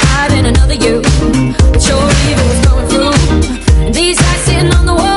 find another you, but your evil was going through. And these guys sitting on the wall.